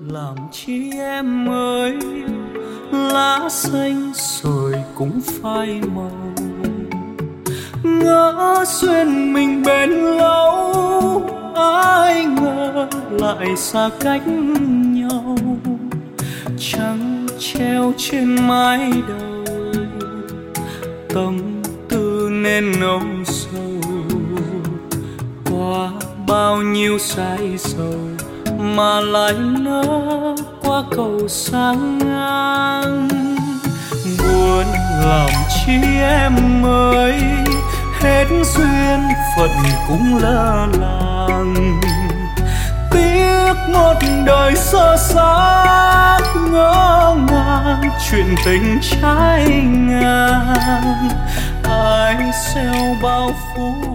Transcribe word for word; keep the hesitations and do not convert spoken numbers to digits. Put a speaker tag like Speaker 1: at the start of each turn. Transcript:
Speaker 1: làm chi em ơi, lá xanh rồi cũng phai màu. Ngỡ duyên mình bền lâu, ai ngờ lại xa cách nhau. Trăng treo trên mái đầu, tâm tư nên âu sầu. Qua bao nhiêu say sầu mà lại nỡ qua cầu sang ngang. Buồn làm chi em ơi, hết duyên phận cũng lỡ làng. Tiếc một đời sơ xác, ngỡ ngàng chuyện tình trái ngang. Ai gieo bao phú